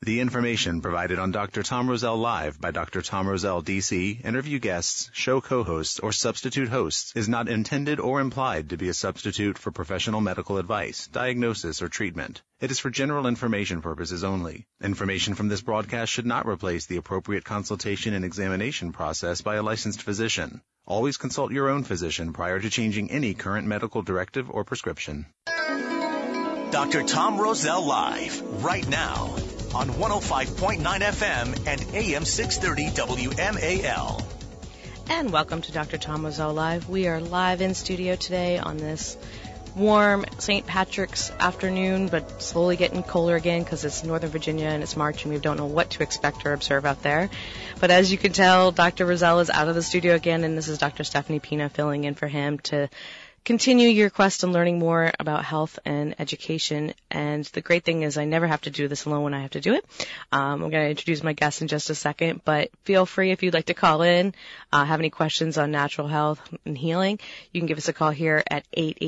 The information provided on Dr. Tom Rosell Live by Dr. Tom Rosell, D.C., interview guests, show co-hosts, or substitute hosts is not intended or implied to be a substitute for professional medical advice, diagnosis, or treatment. It is for general information purposes only. Information from this broadcast should not replace the appropriate consultation and examination process by a licensed physician. Always consult your own physician prior to changing any current medical directive or prescription. Dr. Tom Rosell Live, right now, on 105.9 FM and AM 630 WMAL. And welcome to Dr. Tom Rosell Live. We are live in studio today on this warm St. Patrick's afternoon, but slowly getting colder again because it's Northern Virginia and it's March and we don't know what to expect or observe out there. But as you can tell, Dr. Rosell is out of the studio again, and this is Dr. Stephanie Pina filling in for him to continue your quest in learning more about health and education. And the great thing is I never have to do this alone when I have to do it. I'm going to introduce my guest in just a second, but feel free if you'd like to call in, have any questions on natural health and healing, you can give us a call here at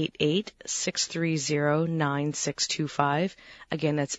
888-630-9625. Again, that's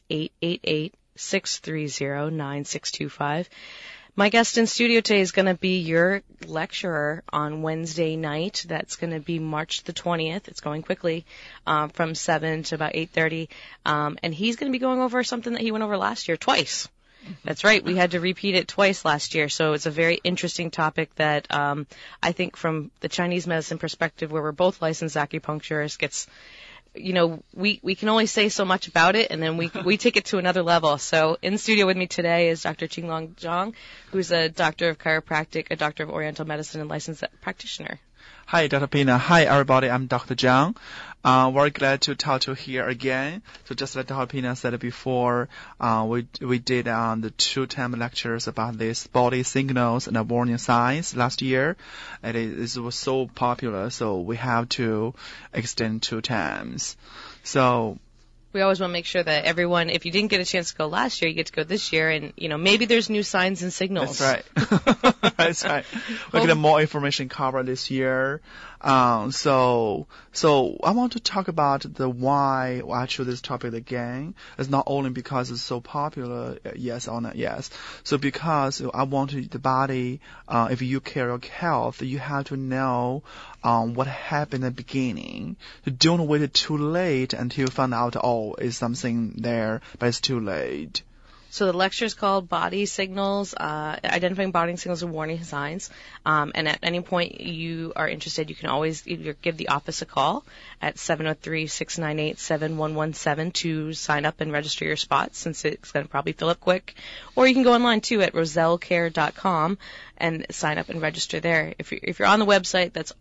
888-630-9625. My guest in studio today is going to be your lecturer on Wednesday night. That's going to be March the 20th. It's going quickly, from 7 to about 8:30. And he's going to be going over something that he went over last year twice. That's right. We had to repeat it twice last year. So it's a very interesting topic that I think from the Chinese medicine perspective, where we're both licensed acupuncturists, gets... You know, we can only say so much about it, and then we take it to another level. So in studio with me today is Dr. Qinglong Zhang, who's a doctor of chiropractic, a doctor of oriental medicine, and licensed practitioner. Hi, Dr. Pina. Hi, everybody. I'm Dr. Zhang. Very glad to talk to you here again. So just like Dr. Pina said before, we did the 2-time lectures about these body signals and warning signs last year. And it was so popular, so we have to extend 2 times. So we always want to make sure that everyone, if you didn't get a chance to go last year, you get to go this year, and, you know, maybe there's new signs and signals. That's right. That's right. We're getting more information covered this year. So I want to talk about the why I chose this topic again. It's not only because it's so popular, yes or not, yes. So because I want the body, if you care of health, you have to know what happened at the beginning. You don't wait too late until you find out, oh, is something there, but it's too late. So the lecture is called Body Signals, Identifying Body Signals and Warning Signs. And at any point you are interested, you can always either give the office a call at 703-698-7117 to sign up and register your spot, since it's going to probably fill up quick. Or you can go online, too, at rosellcare.com and sign up and register there. If you're on the website, that's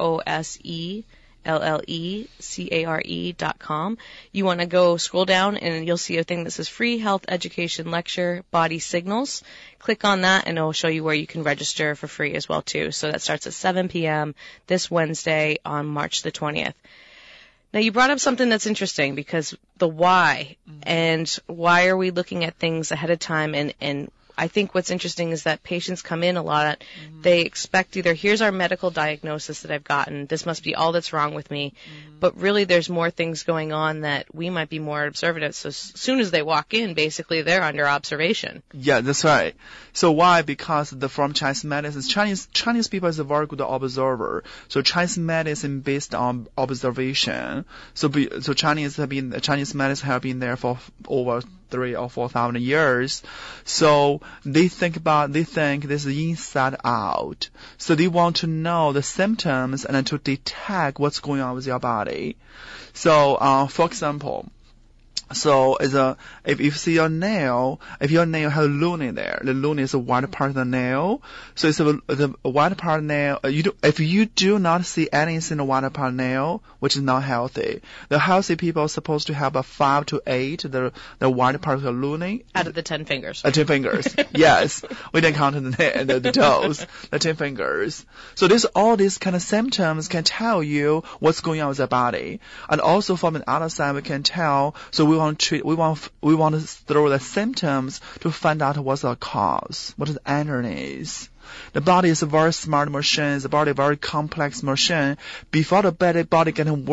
ROSELLECARE.com. You want to go scroll down and you'll see a thing that says Free Health Education Lecture Body Signals. Click on that and it will show you where you can register for free as well too. So that starts at 7 p.m. this Wednesday on March the 20th. Now you brought up something that's interesting, because the why, and why are we looking at things ahead of time, and I think what's interesting is that patients come in a lot. They expect either, here's our medical diagnosis that I've gotten, this must be all that's wrong with me. But really there's more things going on that we might be more observant. So as soon as they walk in, basically they're under observation. Yeah, that's right. So why? Because from Chinese medicine, Chinese people is a very good observer. So Chinese medicine based on observation. So Chinese medicine have been there for over 3,000 or 4,000 years. So they think this is inside out. So they want to know the symptoms and then to detect what's going on with your body. So, for example, so if you see your nail, if your nail has luna there, the luna is a white part of the nail. So it's the white part of the nail. If you do not see anything in the white part of the nail, which is not healthy, the healthy people are supposed to have a 5 to 8, the white part of the luna. Out of the 10 fingers. 10 fingers. Yes. We didn't count the toes, the 10 fingers. So all these kind of symptoms can tell you what's going on with the body. And also from the other side, we can tell, so we will want to treat, we want to throw the symptoms to find out what's the cause, what is underneath. The body is a very smart machine. The body is a very complex machine. Before the body getting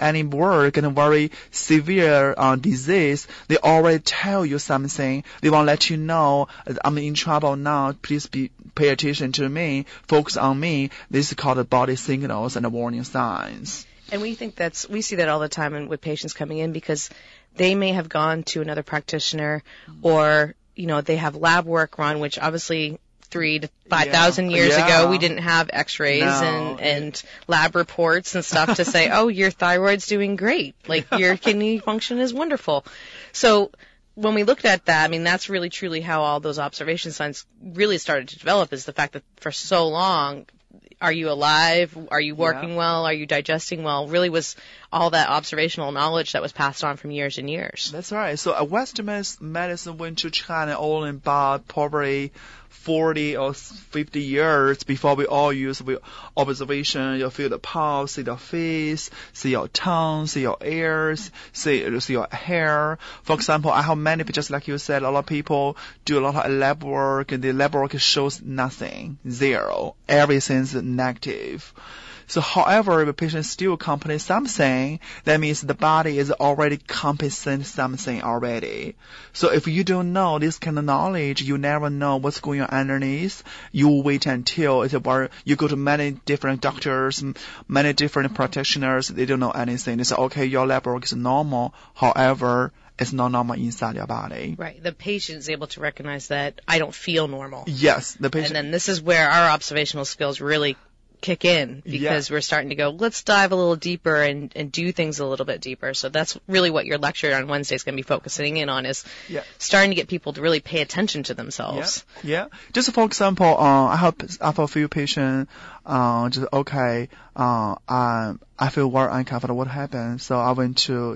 very severe disease, they already tell you something. They want to let you know, I'm in trouble now. Please pay attention to me. Focus on me. This is called the body signals and the warning signs. And we see that all the time with patients coming in, because they may have gone to another practitioner, or, they have lab work run, which obviously 3,000 to 5,000 years ago, we didn't have x-rays and lab reports and stuff to say, oh, your thyroid's doing great. Like, your kidney function is wonderful. So when we looked at that, that's really truly how all those observation signs really started to develop, is the fact that for so long, are you alive? Are you working well? Are you digesting well? Really was all that observational knowledge that was passed on from years and years. That's right. So Western medicine went to China only about probably 40 or 50 years before we all use observation. You feel the pulse, see the face, see your tongue, see your ears, see your hair. For example, I have many, just like you said, a lot of people do a lot of lab work, and the lab work shows nothing, zero. Everything's negative. So, however, if a patient still complains something, that means the body is already compensating something already. So, if you don't know this kind of knowledge, you never know what's going on underneath. You wait until you go to many different doctors, many different practitioners. They don't know anything. They say, okay, your lab work is normal. However, it's not normal inside your body. Right. The patient is able to recognize that I don't feel normal. Yes, the patient. And then this is where our observational skills really kick in, because we're starting to go, let's dive a little deeper and do things a little bit deeper. So that's really what your lecture on Wednesday is going to be focusing in on, is starting to get people to really pay attention to themselves. Yeah. Just for example, I have a few patients, I feel very uncomfortable. What happened? So I went to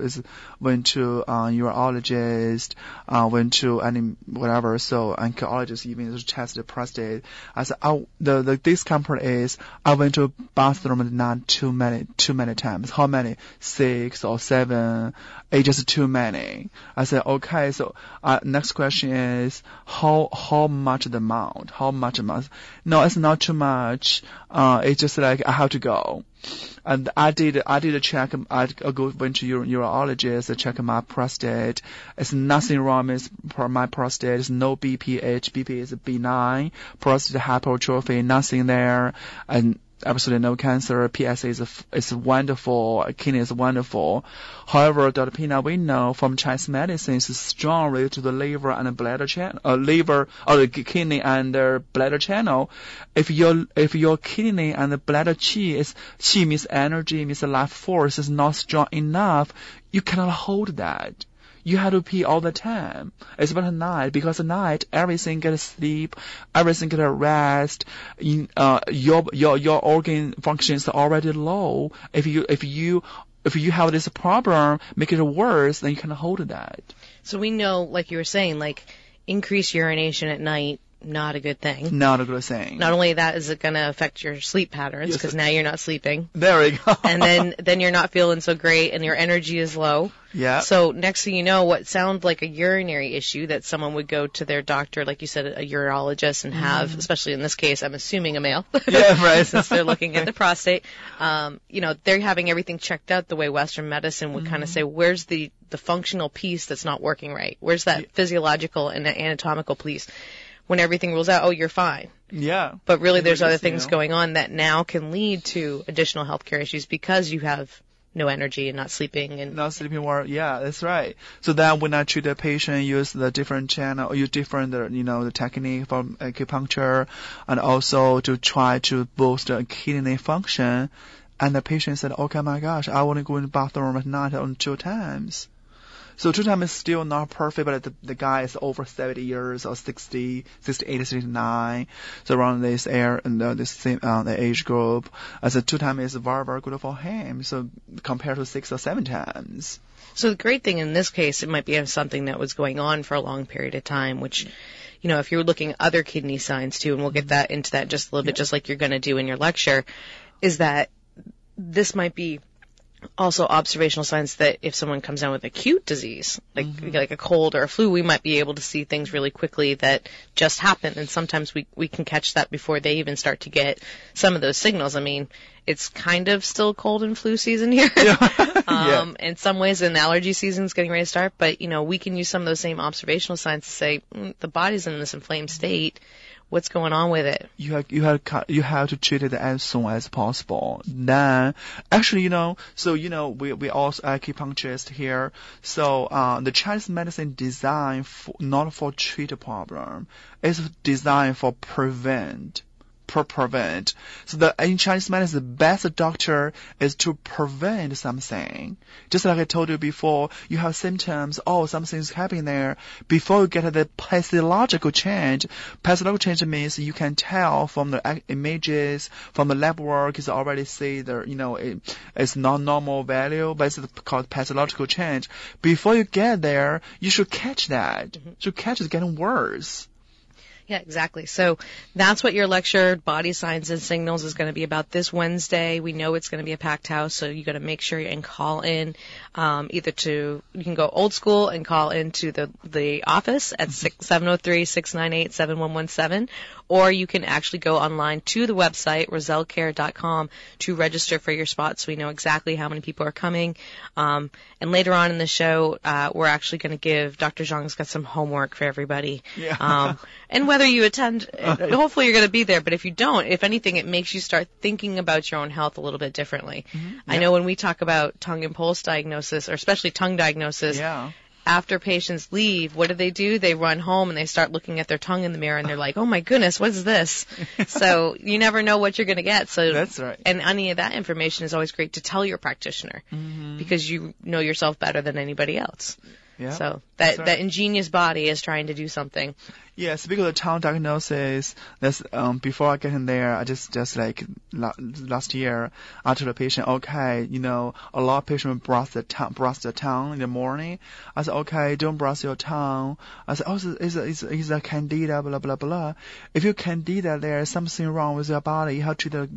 urologist, went to whatever. So oncologist even test the prostate. I said, the discomfort is I went to bathroom not too many times. How many? 6 or 7. It's just too many. I said, okay. So next question is how much the amount? How much amount? No, it's not too much. It's just like I have to go. And I did a check. went to urologist, check my prostate. It's nothing wrong with my prostate. It's no BPH. BP is benign. Prostate hypertrophy, nothing there. And absolutely no cancer. PSA is wonderful. Kidney is wonderful. However, Dr. Pina, we know from Chinese medicine it's strongly to the liver and the bladder channel, the kidney and the bladder channel. If your kidney and the bladder qi means energy, means life force, is not strong enough, you cannot hold that. You have to pee all the time. It's about at night, because at night everything gets sleep, everything gets rest. Your organ functions are already low. If you have this problem, make it worse, then you can hold that. So we know, like you were saying, increased urination at night, not a good thing. Not a good thing. Not only that, is it going to affect your sleep patterns, because now you're not sleeping. There we go. And then you're not feeling so great, and your energy is low. Yeah. So next thing you know, what sounds like a urinary issue that someone would go to their doctor, like you said, a urologist, and have, especially in this case, I'm assuming a male. Yeah, right. Since they're looking at the prostate. They're having everything checked out the way Western medicine would kind of say, where's the functional piece that's not working right? Where's that physiological and anatomical piece? When everything rules out, oh, you're fine. Yeah. But really there's other things going on that now can lead to additional healthcare issues, because you have no energy and not sleeping. Yeah, that's right. So then when I treat the patient, use the different channel, use different, the technique for acupuncture, and also to try to boost the kidney function. And the patient said, okay, my gosh, I want to go in the bathroom at night on 2 times. So 2 times is still not perfect, but the guy is over 70 years or 60, 68, 69. So around this the age group. I said 2 times is very, very good for him. So compared to 6 or 7 times. So the great thing in this case, it might be something that was going on for a long period of time, which, if you're looking at other kidney signs too, and we'll get into that just a little bit, just like you're going to do in your lecture, is that this might be also observational signs that if someone comes down with acute disease, like a cold or a flu, we might be able to see things really quickly that just happened. And sometimes we can catch that before they even start to get some of those signals. I mean, it's kind of still cold and flu season here. Yeah. In some ways, an allergy season is getting ready to start. But, we can use some of those same observational signs to say, the body's in this inflamed state. What's going on with it? You have to treat it as soon as possible. Then, actually, we also acupuncturists here. So, the Chinese medicine designed not for treat a problem. It's designed for prevent. So in Chinese medicine, the best doctor is to prevent something. Just like I told you before, you have symptoms, something's happening there. Before you get the pathological change means you can tell from the images, from the lab work, it's already say it's not normal value, but it's called pathological change. Before you get there, you should catch that. You should catch it getting worse. Yeah, exactly. So that's what your lecture, Body Signs and Signals, is going to be about this Wednesday. We know it's going to be a packed house, so you got to make sure and call in, you can go old school and call into the office at 703-698-7117, or you can actually go online to the website, rosellecare.com, to register for your spot so we know exactly how many people are coming. And later on in the show, we're actually going to give Dr. Zhang's got some homework for everybody. Yeah. And whether you attend, hopefully you're going to be there, but if you don't, if anything, it makes you start thinking about your own health a little bit differently. I know when we talk about tongue and pulse diagnosis, or especially tongue diagnosis, after patients leave, what do? They run home and they start looking at their tongue in the mirror and they're like, oh my goodness, what is this? So you never know what you're going to get. So that's right. And any of that information is always great to tell your practitioner because you know yourself better than anybody else. Yeah. So that ingenious body is trying to do something. Yeah, speaking of the tongue diagnosis, that's before I get in there, I just like last year, I told the patient, okay, a lot of patients brush their tongue in the morning. I said, okay, don't brush your tongue. I said, it's a candida, blah blah blah. If you candida, there is something wrong with your body. You have to treat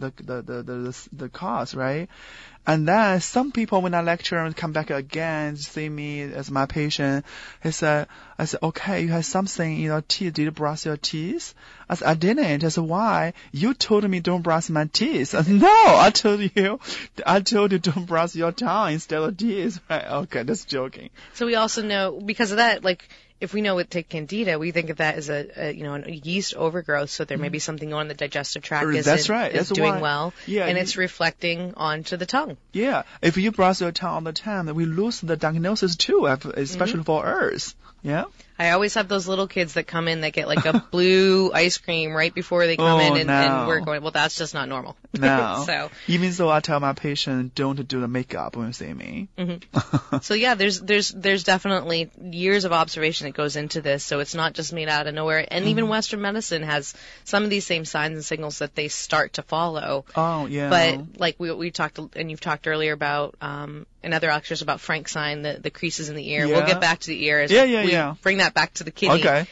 the cause, right? And then some people, when I lecture, come back again, see me as my patient. I said, okay, you have something in your teeth. Did you brush your teeth? I said, I didn't. I said, why? You told me don't brush my teeth. I said, no, I told you don't brush your tongue instead of teeth. Right? Okay, that's joking. So we also know, because of that, like, if we know with candida, we think of that as a yeast overgrowth, so there may be something on the digestive tract That's right. is That's doing why. well, and it's reflecting onto the tongue. Yeah, if you brush your tongue all the time, then we lose the diagnosis too, especially for us. Yeah. I always have those little kids that come in that get like a blue ice cream right before they come in, and we're going, well, that's just not normal. No. So even though I tell my patient don't do the makeup when you see me. So yeah, there's definitely years of observation that goes into this. So it's not just made out of nowhere. And even Western medicine has some of these same signs and signals that they start to follow. Oh yeah. But like we talked, and you've talked earlier about in other lectures about Frank sign, the creases in the ear. Yeah. We'll get back to the ear as we bring that back to the kidney. Okay.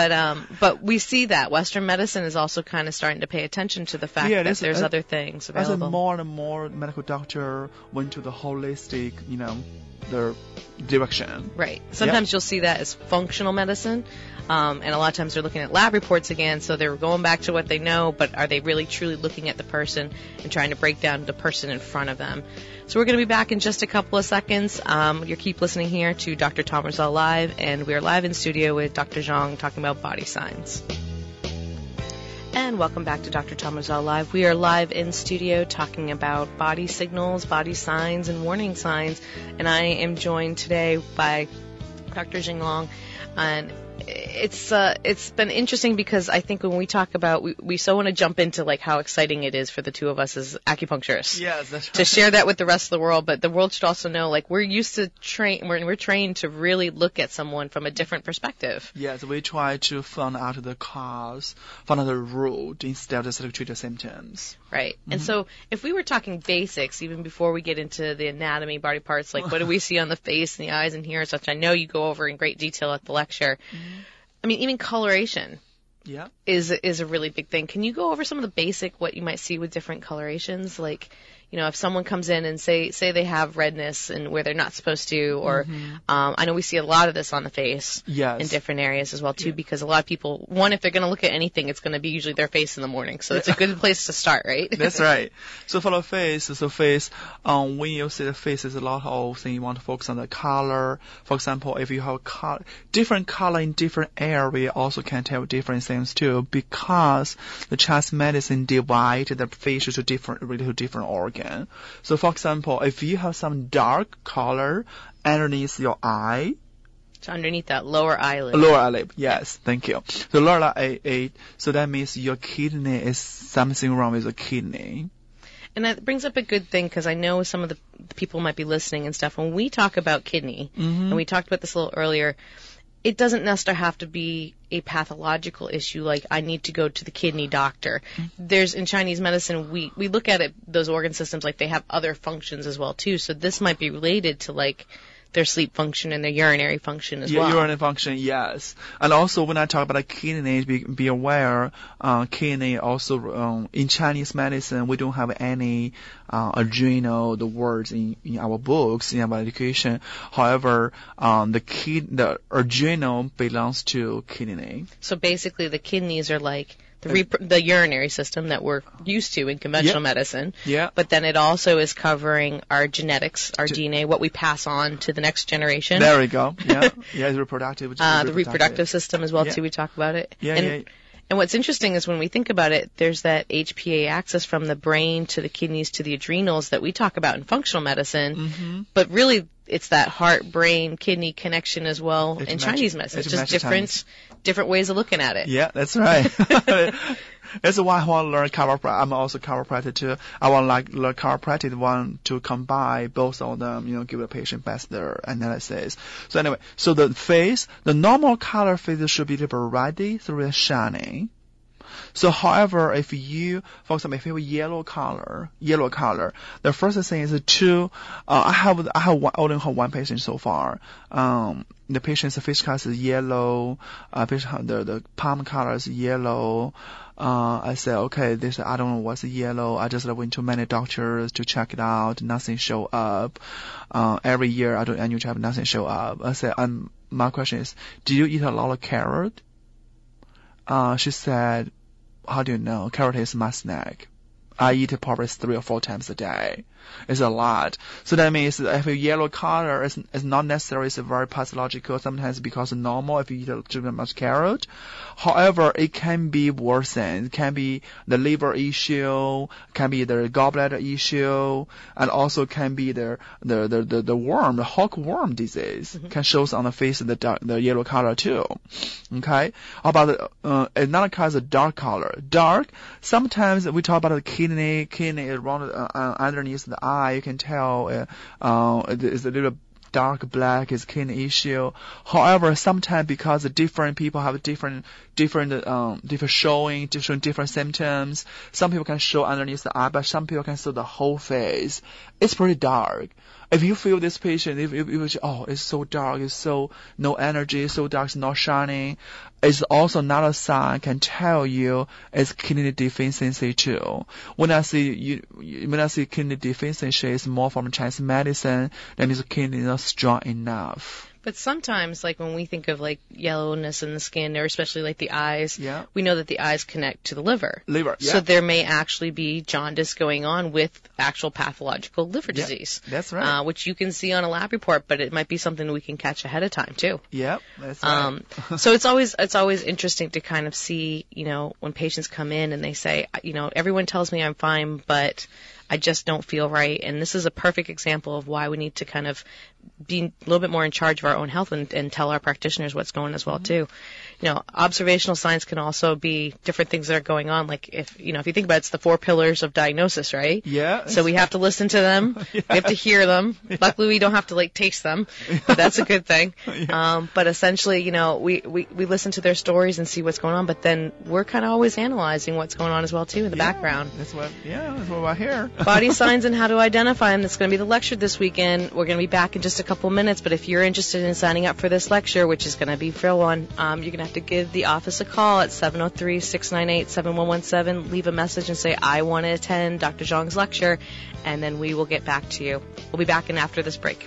But we see that Western medicine is also kind of starting to pay attention to the fact that there's other things available. As more and more medical doctor went to the holistic, their direction. Right. Sometimes you'll see that as functional medicine. And a lot of times they're looking at lab reports again, so they're going back to what they know, but are they really truly looking at the person and trying to break down the person in front of them? So we're going to be back in just a couple of seconds. You keep listening here to Dr. Tom Rosell Live, and we are live in studio with Dr. Zhang talking about body signs. And welcome back to Dr. Tom Rosell Live. We are live in studio talking about body signals, body signs, and warning signs. And I am joined today by Dr. Jing Long. And it's been interesting because I think when we talk about, we so want to jump into like how exciting it is for the two of us as acupuncturists. Yes, that's right. To share that with the rest of the world, but the world should also know like we're used to we're trained to really look at someone from a different perspective. Yes, we try to find out the cause, find out the root instead of just treat the symptoms. Right. And so if we were talking basics, even before we get into the anatomy, body parts, like what do we see on the face and the eyes and here and such, I know you go over in great detail at the lecture. I mean, even coloration is a really big thing. Can you go over some of the basic, what you might see with different colorations? Like, if someone comes in and say they have redness and where they're not supposed to, or I know we see a lot of this on the face in different areas as well too, because a lot of people, if they're going to look at anything, it's going to be usually their face in the morning. So it's a good place to start, right? That's right. So for the face, when you see the face, there's a lot of things you want to focus on the color. For example, if you have different color in different area, also can tell different things too, because the Chinese medicine divide the facial to different organ. So for example, if you have some dark color underneath your eye, so underneath that lower eyelid. Lower eyelid, yes, thank you. So lower eyelid, so that means your kidney is something wrong with the kidney. And that brings up a good thing, because I know some of the people might be listening and stuff. When we talk about kidney, and we talked about this a little earlier, it doesn't necessarily have to be a pathological issue like I need to go to the kidney doctor. There's, in Chinese medicine, we look at it, those organ systems, like they have other functions as well too. So this might be related to like their sleep function and their urinary function as well. Urinary function, yes. And also when I talk about kidney, be aware, kidney also, in Chinese medicine, we don't have any adrenal, the words in our books, in our education. However, the adrenal belongs to kidney. So basically the kidneys are like the urinary system that we're used to in conventional medicine. Yeah. But then it also is covering our genetics, our DNA, what we pass on to the next generation. There we go. Yeah. Yeah, the reproductive. The reproductive system as well too. We talk about it. And what's interesting is when we think about it, there's that HPA axis from the brain to the kidneys to the adrenals that we talk about in functional medicine. But really, it's that heart-brain-kidney connection as well in Chinese medicine. It's just different ways of looking at it. Yeah, that's right. That's why I want to learn chiropractic. I'm also chiropractic too. I want to learn chiropractic to combine both of them, give the patient best their analysis. So anyway, so the face, the normal color face should be ruddy through shining. So however, for example, if you have yellow color, the first thing is I only have one patient so far. The patient's face color is yellow, the palm color is yellow. I said, okay, I don't know what's yellow. I just went to many doctors to check it out. Nothing show up. Every year I do annual check, nothing show up. I said, my question is, do you eat a lot of carrot? She said, how do you know? Carrot is my snack. I eat it probably 3 or 4 times a day. It's a lot. So that means if a yellow color is not necessarily it's very pathological. Sometimes because it's normal if you eat too much carrot. However, it can be worsened. It can be the liver issue, can be the gallbladder issue, and also can be the worm, the hookworm disease can show on the face of the yellow color too. Okay. How about another color is a dark color. Dark. Sometimes we talk about the kidney around underneath the eye. You can tell it's a little dark black is kidney issue. However, sometimes because the different people have different showing, different symptoms. Some people can show underneath the eye, but some people can show the whole face. It's pretty dark. If you feel this patient, if you it's so dark, it's so no energy, so dark, it's not shining, it's also not a sign can tell you it's kidney deficiency too. When I see kidney deficiency, it's more from Chinese medicine. That means the kidney is not strong enough. But sometimes, like when we think of like yellowness in the skin, or especially like the eyes, we know that the eyes connect to the liver. So there may actually be jaundice going on with actual pathological liver disease. That's right. Which you can see on a lab report, but it might be something we can catch ahead of time too. Yeah, that's right. So it's always interesting to kind of see, when patients come in and they say, everyone tells me I'm fine, but I just don't feel right. And this is a perfect example of why we need to kind of be a little bit more in charge of our own health and tell our practitioners what's going on as well too. Observational signs can also be different things that are going on. Like if you think about it, it's the 4 pillars of diagnosis, right? Yeah. So we have to listen to them. We have to hear them. Luckily, we don't have to taste them, but that's a good thing. But essentially, we listen to their stories and see what's going on, but then we're kind of always analyzing what's going on as well too in the background. That's what we're here. Body signs and how to identify them. That's going to be the lecture this weekend. We're going to be back in just a couple minutes, but if you're interested in signing up for this lecture, which is going to be for one, you're going to have have to give the office a call at 703-698-7117. Leave a message and say, I want to attend Dr. Zhang's lecture, and then we will get back to you. We'll be back in after this break.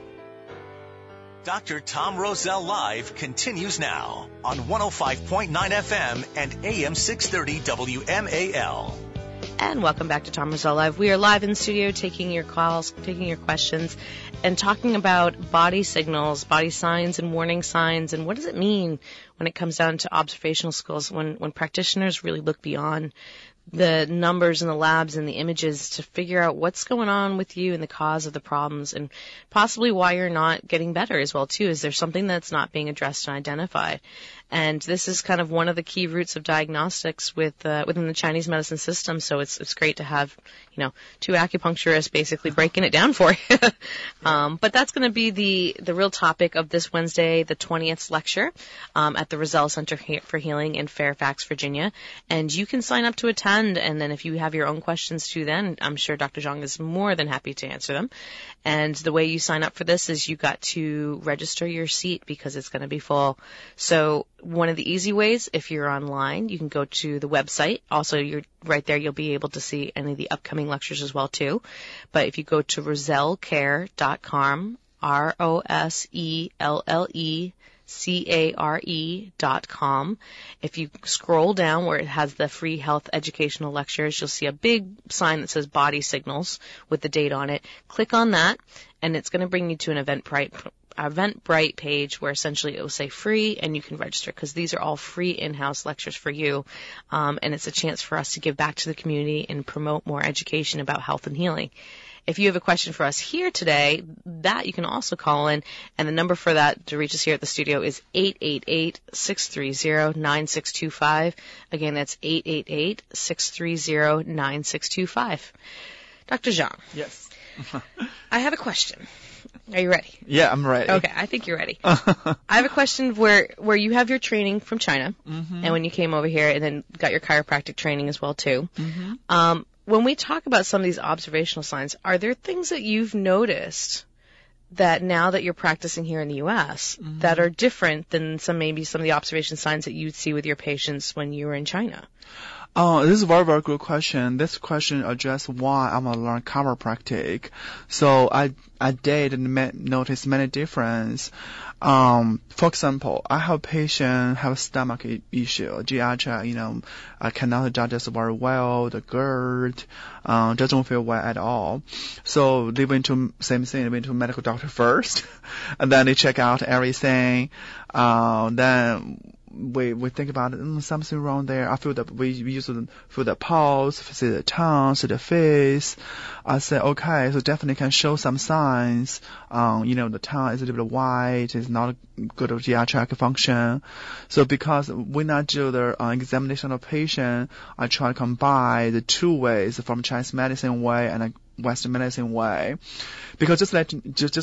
Dr. Tom Rosell Live continues now on 105.9 FM and AM 630 WMAL. And welcome back to Tom Rosell Live. We are live in the studio taking your calls, taking your questions, and talking about body signals, body signs and warning signs, and what does it mean when it comes down to observational skills, when practitioners really look beyond the numbers and the labs and the images to figure out what's going on with you and the cause of the problems, and possibly why you're not getting better as well too. Is there something that's not being addressed and identified? And this is kind of one of the key roots of diagnostics within the Chinese medicine system. So it's great to have, two acupuncturists basically breaking it down for you. But that's going to be the real topic of this Wednesday, the 20th lecture, at the Rosell Center for Healing in Fairfax, Virginia. And you can sign up to attend. And then if you have your own questions too, then I'm sure Dr. Zhang is more than happy to answer them. And the way you sign up for this is you got to register your seat because it's going to be full. So one of the easy ways, if you're online, you can go to the website. Also, you're right there, you'll be able to see any of the upcoming lectures as well, too. But if you go to rosellcare.com, ROSELLECARE.com, if you scroll down where it has the free health educational lectures, you'll see a big sign that says Body Signals with the date on it. Click on that, and it's going to bring you to an Eventbrite page where essentially it will say free and you can register, because these are all free in-house lectures for you, and it's a chance for us to give back to the community and promote more education about health and healing. If you have a question for us here today, that you can also call in, and the number for that to reach us here at the studio is 888-630-9625. Again, that's 888-630-9625. Dr. Zhang. Yes. I have a question. Are you ready? Yeah, I'm ready. Okay, I think you're ready. I have a question where you have your training from China, and when you came over here and then got your chiropractic training as well too. When we talk about some of these observational signs, are there things that you've noticed that now that you're practicing here in the U.S. that are different than maybe some of the observation signs that you'd see with your patients when you were in China? Oh, this is a very, very good question. This question addresses why I'm going to learn chiropractic. So I did notice many differences. For example, I have a patient have a stomach issue, GI tract, I cannot digest very well, the GERD, doesn't feel well at all. So they went to medical doctor first, and then they check out everything, then we think about something wrong there. I feel that we used to feel the pulse, see the tongue, see the face. I said, okay, so definitely can show some signs. The tongue is a little bit white, it's not good of GI tract function. So because when I do the examination of the patient, I try to combine the two ways from Chinese medicine way and a Western medicine way, because just like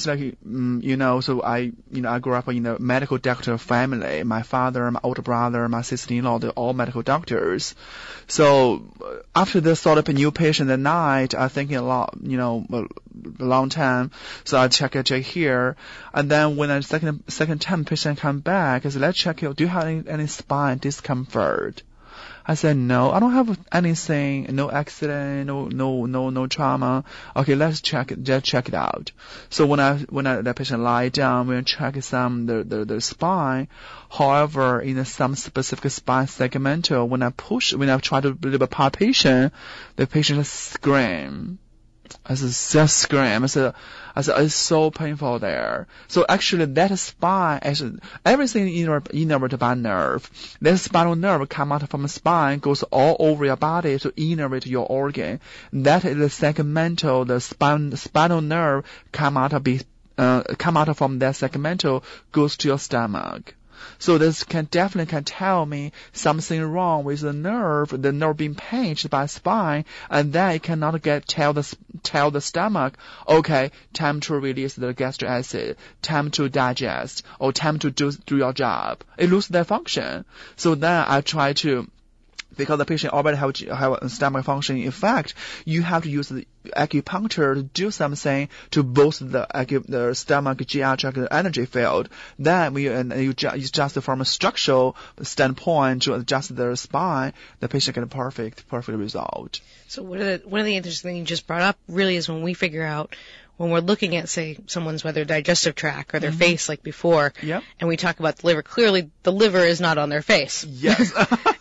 so I grew up in a medical doctor family. My father, my older brother, my sister-in-law, they're all medical doctors. So after they saw up a new patient at night, I thinking a lot, a long time. So I check here, and then when the second time patient come back, I said, let's check you. Do you have any spine discomfort? I said, no, I don't have anything, no accident, no trauma. Okay, let's check it out. So when the patient lie down, we check the spine. However, in some specific spine segmental, when I try to do a palpation, the patient scream. I said, just scream. I said, it's so painful there. So actually, that spine, everything innervated by nerve. That spinal nerve come out from the spine, goes all over your body to innervate your organ. That is the segmental, the spinal nerve come out from that segmental, goes to your stomach. So this definitely tell me something wrong with the nerve being pinched by spine, and then it cannot tell the stomach, okay, time to release the gastric acid, time to digest, or time to do your job. It loses that function. So then I try to because the patient already have a stomach function. In fact, you have to use the acupuncture to do something to boost the stomach GI tract energy field. Then you just from a structural standpoint to adjust their spine, the patient get a perfect result. So one of the interesting things you just brought up really is when we figure out, when we're looking at, say, someone's whether digestive tract or their face like before, and we talk about the liver, clearly the liver is not on their face. Yes.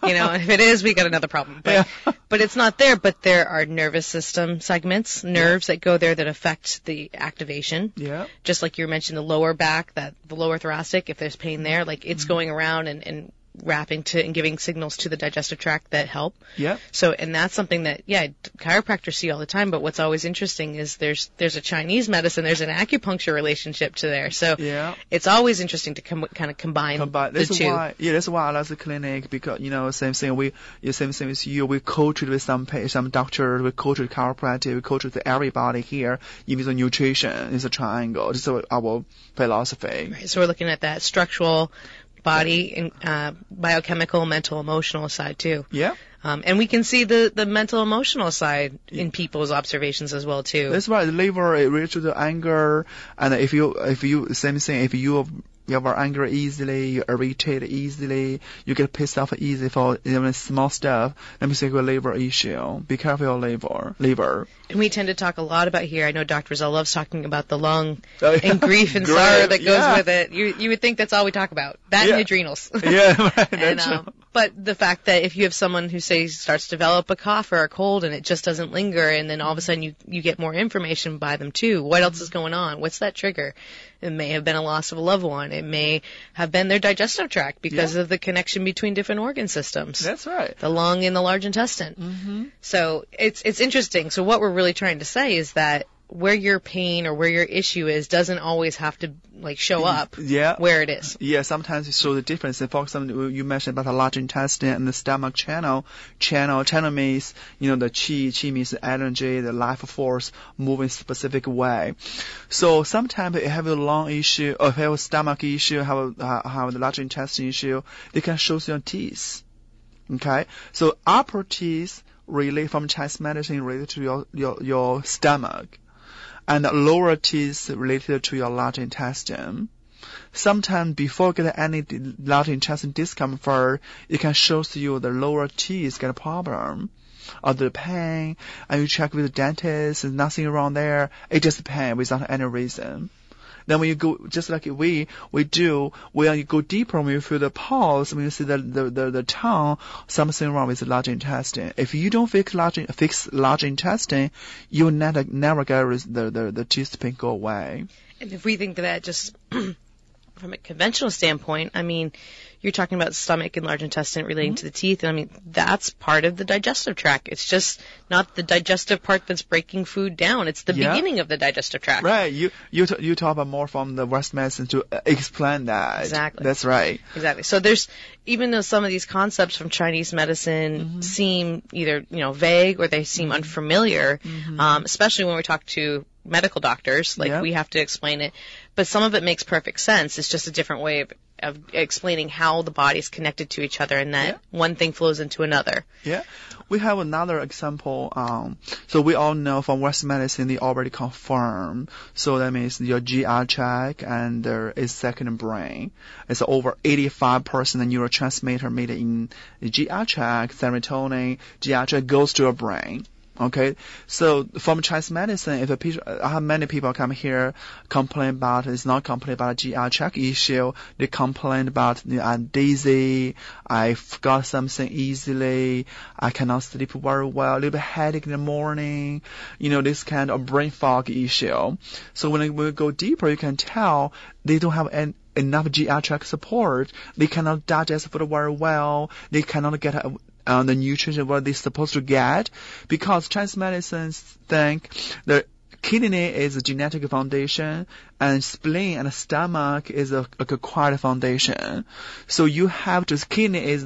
If it is, we got another problem. But it's not there, but there are nervous system segments, nerves that go there that affect the activation. Yeah. Just like you mentioned, the lower back, the lower thoracic, if there's pain there, like it's going around and wrapping to and giving signals to the digestive tract that help. Yeah. So, and that's something that, chiropractors see all the time, but what's always interesting is there's a Chinese medicine, there's an acupuncture relationship to there. So, it's always interesting to kind of combine the two. That's why I love the clinic, because, same thing with you, we coach with some doctors, we coach with chiropractic, we coach with everybody here, even the nutrition is a triangle. This is our philosophy. Right. So we're looking at that structural, body and biochemical, mental, emotional side too. Yeah. And we can see the mental, emotional side in people's observations as well too. That's right. The liver is related to the anger, and if you same thing. If you have anger easily, you irritate easily, you get pissed off easily for even small stuff. Let me say your liver issue. Be careful your liver. And we tend to talk a lot about here. I know Dr. Rosell loves talking about the lung and grief and sorrow that goes with it. You would think that's all we talk about. That and adrenals. Yeah, right. But the fact that if you have someone who, say, starts to develop a cough or a cold and it just doesn't linger, and then all of a sudden you get more information by them too. What else is going on? What's that trigger? It may have been a loss of a loved one. It may have been their digestive tract because of the connection between different organ systems. That's right. The lung and the large intestine. Mm-hmm. So it's interesting. So what we're really trying to say is that where your pain or where your issue is doesn't always have to show up where it is. Yeah, sometimes it shows the difference. For example, you mentioned about the large intestine and the stomach channel. Channel means, the qi means the energy, the life force moving a specific way. So sometimes if you have a lung issue, or if you have a stomach issue, have the large intestine issue, they can show your teeth. Okay? So upper teeth from Chinese medicine related to your stomach, and lower teeth related to your large intestine. Sometimes before getting any large intestine discomfort, it can show you the lower teeth get a problem or the pain, and you check with the dentist, and nothing wrong there. It's just pain without any reason. Then when you go, just like we do, when you go deeper, when you feel the pulse, when you see the tongue, something wrong with the large intestine. If you don't fix large intestine, you will never get the teeth pain go away. And if we think that just from a conventional standpoint, you're talking about stomach and large intestine relating to the teeth, and that's part of the digestive tract. It's just not the digestive part that's breaking food down. It's the beginning of the digestive tract. Right. You talk about more from the Western medicine to explain that. Exactly. That's right. Exactly. So even though some of these concepts from Chinese medicine seem either, vague or they seem unfamiliar, especially when we talk to medical doctors, we have to explain it, but some of it makes perfect sense. It's just a different way of explaining how the body's connected to each other, and that one thing flows into another. Yeah. We have another example. So we all know from Western medicine, they already confirm. So that means your GI tract and there is second brain. It's over 85% neurotransmitter made in the GI tract, serotonin, GI tract goes to your brain. Okay, so from Chinese medicine, I have many people come here complain about, it's not complain about a GI tract issue, they complain about, I'm dizzy, I forgot something easily, I cannot sleep very well, a little bit headache in the morning, this kind of brain fog issue. So when we go deeper, you can tell they don't have enough GI tract support, they cannot digest food very well, they cannot get the nutrition what they're supposed to get, because Chinese medicine think the kidney is a genetic foundation and spleen and stomach is a acquired foundation. So you have to, kidney is the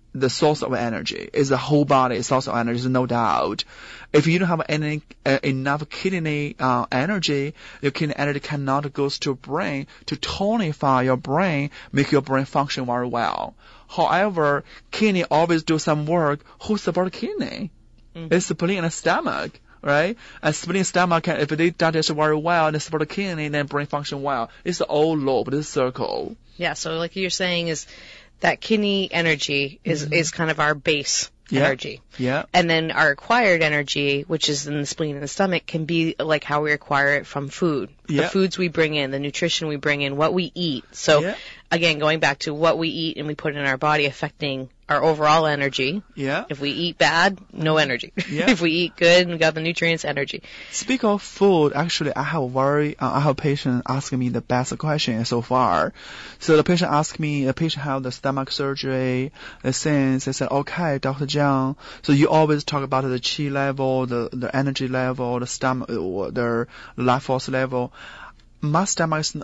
the source of energy. It's the whole body source of energy, no doubt. If you don't have any enough kidney energy, your kidney energy cannot go to your brain to tonify your brain, make your brain function very well. However, kidney always do some work. Who support kidney? It's spleen and stomach, right? And spleen and stomach, if they digest very well and support the kidney, then brain function well. It's all loop, this circle. Yeah, so like you're saying is that kidney energy is kind of our base energy. Yeah. And then our acquired energy, which is in the spleen and the stomach, can be like how we acquire it from food. Yeah. The foods we bring in, the nutrition we bring in, what we eat. So again, going back to what we eat and we put in our body affecting our overall energy. Yeah. If we eat bad, no energy. Yeah. If we eat good and we got the nutrients, energy. Speak of food, actually, I have a patient asking me the best question so far. So the patient asked me, the patient had the stomach surgery, the things. I said, okay, Dr. Jiang, so you always talk about the qi level, the energy level, the stomach, the life force level. My stomach is,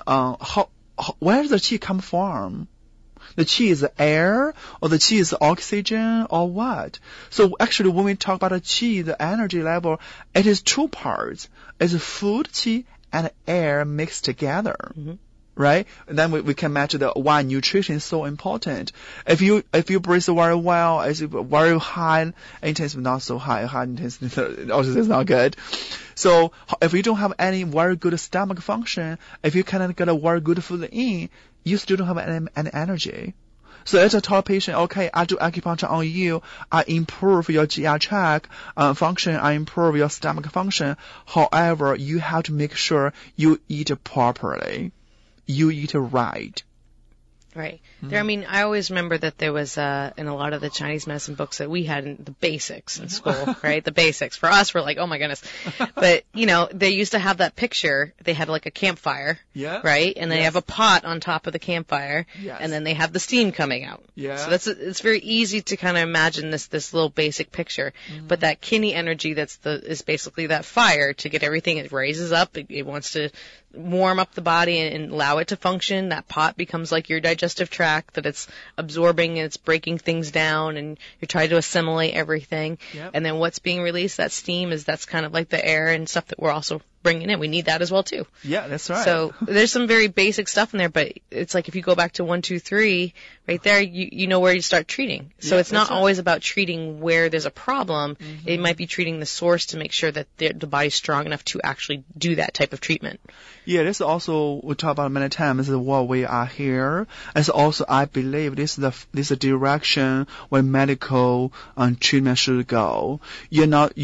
where does the qi come from? The qi is the air, or the qi is the oxygen, or what? So actually, when we talk about the qi, the energy level, it is two parts. It's food qi and air mixed together. Mm-hmm. Right? And then we can match the why nutrition is so important. If you breathe very well, it's very high intensity, not so high intensity also is not good. So if you don't have any very good stomach function, if you cannot get a very good food in, you still don't have any energy. So as I tell a patient, okay, I do acupuncture on you, I improve your GI tract function, I improve your stomach function. However, you have to make sure you eat properly. You eat right. Right. There, I mean, I always remember that there was, in a lot of the Chinese medicine books that we had the basics in school, right? The basics. For us, we're like, oh my goodness. But, you know, they used to have that picture. They had like a campfire, right? And they have a pot on top of the campfire, and then they have the steam coming out. So it's very easy to kind of imagine this little basic picture. But that kidney energy is basically that fire to get everything, it raises up, it wants to warm up the body and allow it to function. That pot becomes like your digestive tract, that it's absorbing and it's breaking things down, and you're trying to assimilate everything. And then what's being released, that steam, that's kind of like the air and stuff that we're also bringing in. We need that as well too. Yeah, that's right. So there's some very basic stuff in there, but it's like if you go back to 1, 2, 3, right there, you know where you start treating. So it's not always about treating where there's a problem. It might be treating the source to make sure that the body's strong enough to actually do that type of treatment. Yeah, this also, we talk about many times, is what we are here. And also, I believe this is the direction where medical treatment should go. You're not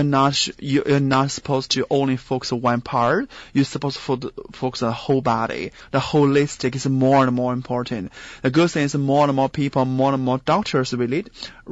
supposed to only focus on one part. You're supposed to focus on the whole body. The holistic is more and more important. The good thing is more and more people, more and more doctors really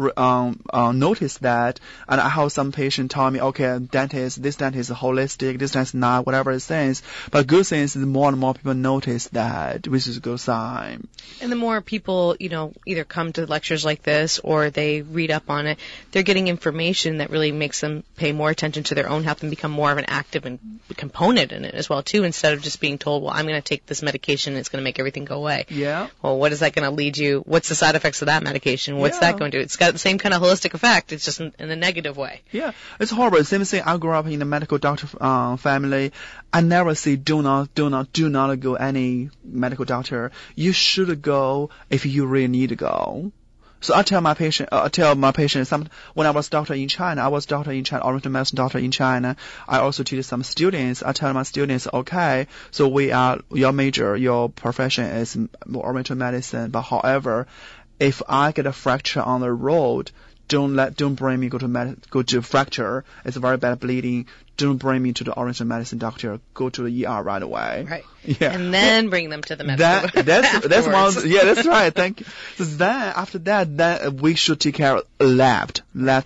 notice that. And I have some patients tell me, okay, this dentist is holistic, this dentist is not, whatever it says. But good thing is more and more people notice that, which is a good sign. And the more people, either come to lectures like this or they read up on it, they're getting information that really makes them pay more attention to their own health and become more of an active and component in it as well too, instead of just being told, well, I'm going to take this medication and it's going to make everything go away. Yeah. Well, what is that going to lead you? What's the side effects of that medication? What's that going to do? It's got the same kind of holistic effect. It's just in a negative way. Yeah. It's horrible. Same thing. I grew up in a medical doctor family. I never say do not go any medical doctor. You should go if you really need to go. So I tell my patient, when I was doctor in China, oriental medicine doctor in China, I also teach some students. I tell my students, okay, so your major, your profession is oriental medicine, but however, if I get a fracture on the road, don't bring me go to fracture. It's very bad bleeding. Don't bring me to the oriental medicine doctor. Go to the ER right away. Right. Yeah. And then bring them to the medical. That's one. Yeah, that's right. Thank you. So then after that, then we should take care of left.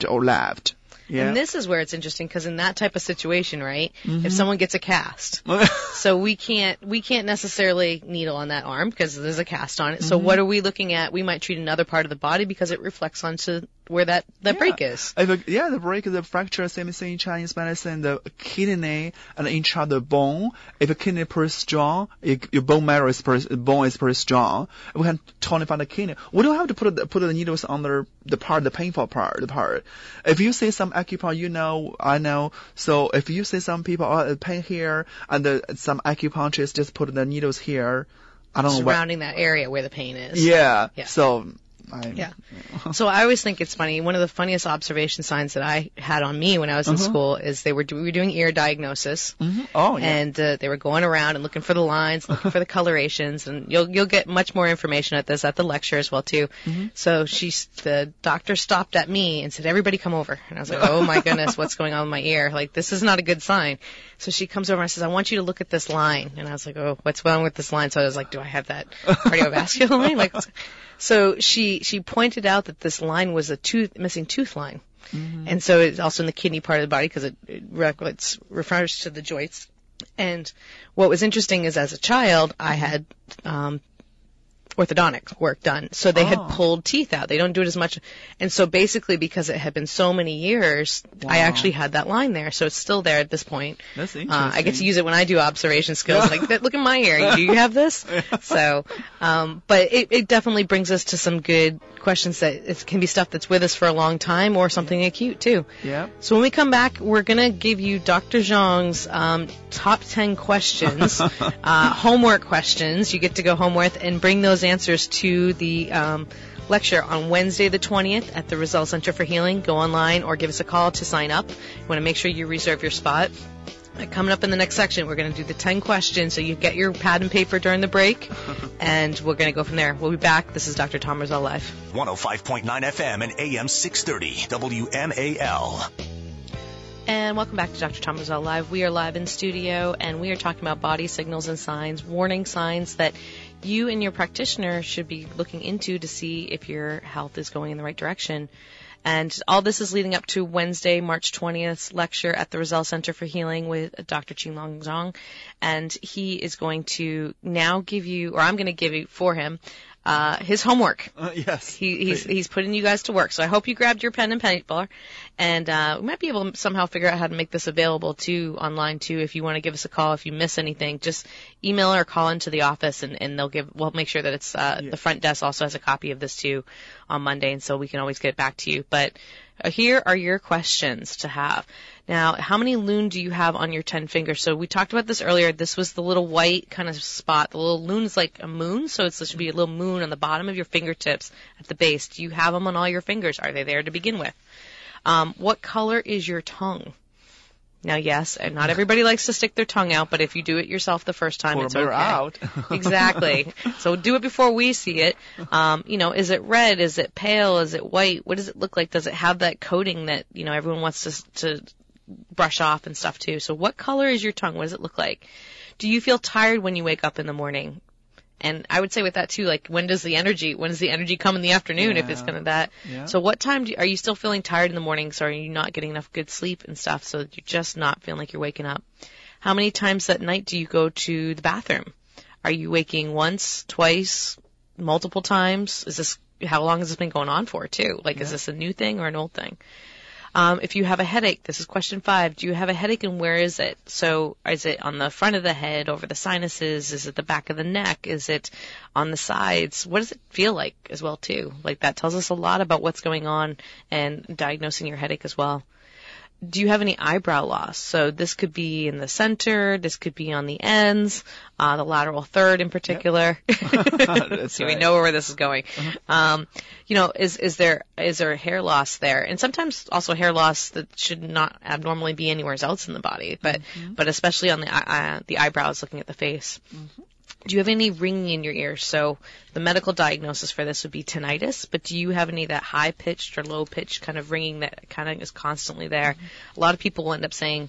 Yeah. And this is where it's interesting, because in that type of situation, right, if someone gets a cast, so we can't necessarily needle on that arm because there's a cast on it. So what are we looking at? We might treat another part of the body because it reflects onto where that break is. The break is a fracture, same thing in Chinese medicine, the kidney and inside the bone. If a kidney is pretty strong, your bone marrow is pretty strong, we can tonify the kidney. We don't have to put the needles on the painful part. If you see some acupuncture, I know. So if you see some people pain here and some acupuncturists just put the needles here, I don't know. Surrounding that area where the pain is. Yeah. So. So I always think it's funny. One of the funniest observation signs that I had on me when I was in school is we were doing ear diagnosis. Oh, yeah. And they were going around and looking for the lines, looking for the colorations, and you'll get much more information at the lecture as well too. So the doctor stopped at me and said, "Everybody come over." And I was like, "Oh my goodness, what's going on with my ear? Like, this is not a good sign." So she comes over and says, "I want you to look at this line." And I was like, "Oh, what's wrong with this line?" So I was like, "Do I have that cardiovascular line?" Like, so she pointed out that this line was a missing tooth line. And so it's also in the kidney part of the body because it refers to the joints. And what was interesting is as a child, I had orthodontic work done. So they had pulled teeth out. They don't do it as much. And so basically because it had been so many years, I actually had that line there. So it's still there at this point. That's interesting. I get to use it when I do observation skills. Like, look at my ear. Do you have this? So, but it definitely brings us to some good questions that it can be stuff that's with us for a long time or something acute too. Yeah. So when we come back, we're going to give you Dr. Zhang's top 10 questions, homework questions. You get to go home with and bring those answers to the lecture on Wednesday the 20th at the Roselle Center for Healing. Go online or give us a call to sign up. You want to make sure you reserve your spot. Coming up in the next section, we're going to do the 10 questions, so you get your pad and paper during the break, and we're going to go from there. We'll be back. This is Dr. Tom Roselle Live. 105.9 FM and AM 630 WMAL. And welcome back to Dr. Tom Roselle Live. We are live in studio, and we are talking about body signals and signs, warning signs that you and your practitioner should be looking into to see if your health is going in the right direction. And all this is leading up to Wednesday, March 20th lecture at the Roselle Center for Healing with Dr. Qinglong Zhang. And he is going to now give you, or I'm going to give you for him, his homework. Yes. He's putting you guys to work. So I hope you grabbed your pen and paper. And we might be able to somehow figure out how to make this available too, online too. If you want to give us a call, if you miss anything, just email or call into the office and we'll make sure that it's, the front desk also has a copy of this too on Monday. And so we can always get back to you. But here are your questions to have. Now, how many lun do you have on your 10 fingers? So we talked about this earlier. This was the little white kind of spot. The little lun is like a moon, so it should be a little moon on the bottom of your fingertips at the base. Do you have them on all your fingers? Are they there to begin with? What color is your tongue? Now, yes, and not everybody likes to stick their tongue out, but if you do it yourself the first time, it's okay. Out. Exactly. So do it before we see it. Is it red? Is it pale? Is it white? What does it look like? Does it have that coating that, everyone wants to brush off and stuff too? So what color is your tongue? What does it look like? Do you feel tired when you wake up in the morning? And I would say with that too, like, when does the energy come in the afternoon if it's kind of that? Yeah. So what time are you still feeling tired in the morning? So are you not getting enough good sleep and stuff? So you're just not feeling like you're waking up. How many times that night do you go to the bathroom? Are you waking once, twice, multiple times? How long has this been going on for too? Like, is this a new thing or an old thing? If you have a headache, this is question 5. Do you have a headache and where is it? So is it on the front of the head, over the sinuses? Is it the back of the neck? Is it on the sides? What does it feel like as well too? Like, that tells us a lot about what's going on and diagnosing your headache as well. Do you have any eyebrow loss? So this could be in the center, this could be on the ends, the lateral third in particular. Yep. So we know where this is going. Is there hair loss there? And sometimes also hair loss that should not abnormally be anywhere else in the body, but especially on the eyebrows, looking at the face. Mm-hmm. Do you have any ringing in your ears? So the medical diagnosis for this would be tinnitus, but do you have any of that high-pitched or low-pitched kind of ringing that kind of is constantly there? Mm-hmm. A lot of people will end up saying,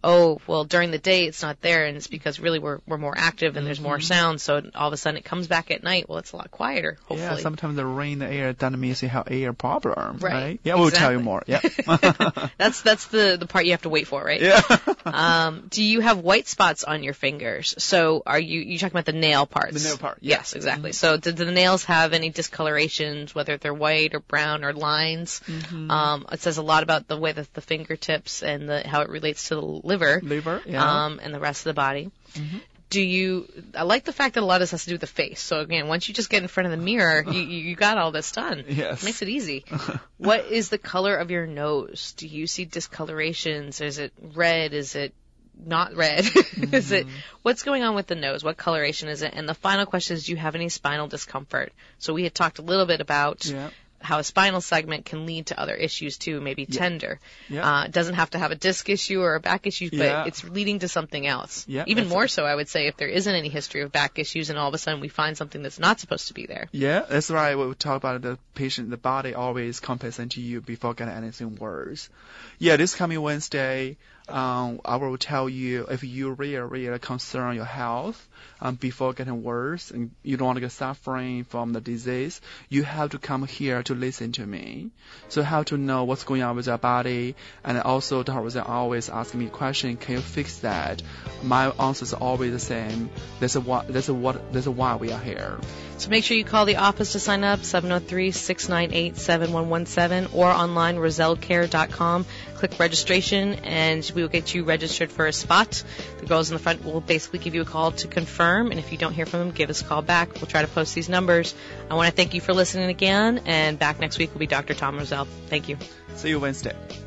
oh, well, during the day it's not there, and it's because really we're more active and there's more sound, so all of a sudden it comes back at night. Well, it's a lot quieter, hopefully. Yeah, sometimes the rain in the air doesn't mean you have air problem, right? Yeah, we'll tell you more. Yeah. That's the part you have to wait for, right? Yeah. Do you have white spots on your fingers? So are you talking about the nail parts? The nail part, yeah. Yes, exactly. So do the nails have any discolorations, whether they're white or brown or lines? It says a lot about the way that the fingertips and how it relates to the liver, yeah. And the rest of the body. I like the fact that a lot of this has to do with the face. So again, once you just get in front of the mirror, you got all this done. Yes. It makes it easy. What is the color of your nose? Do you see discolorations? Is it red? Is it not red? What's going on with the nose? What coloration is it? And the final question is, do you have any spinal discomfort? So we had talked a little bit about how a spinal segment can lead to other issues too, maybe tender. It doesn't have to have a disc issue or a back issue, but it's leading to something else. Even more so, I would say, if there isn't any history of back issues and all of a sudden we find something that's not supposed to be there. Yeah, that's right. We talk about the patient, the body always compensates to you before getting anything worse. Yeah, this coming Wednesday, I will tell you if you really concern your health before getting worse and you don't want to get suffering from the disease, you have to come here to listen to me. So how to know what's going on with your body, and also Dr. Roselle always ask me a question, can you fix that? My answer is always the same. That's why we are here. So make sure you call the office to sign up, 703-698-7117, or online, rosellecare.com. Click registration, and we will get you registered for a spot. The girls in the front will basically give you a call to confirm, and if you don't hear from them, give us a call back. We'll try to post these numbers. I want to thank you for listening again, and back next week will be Dr. Tom Roselle. Thank you. See you Wednesday.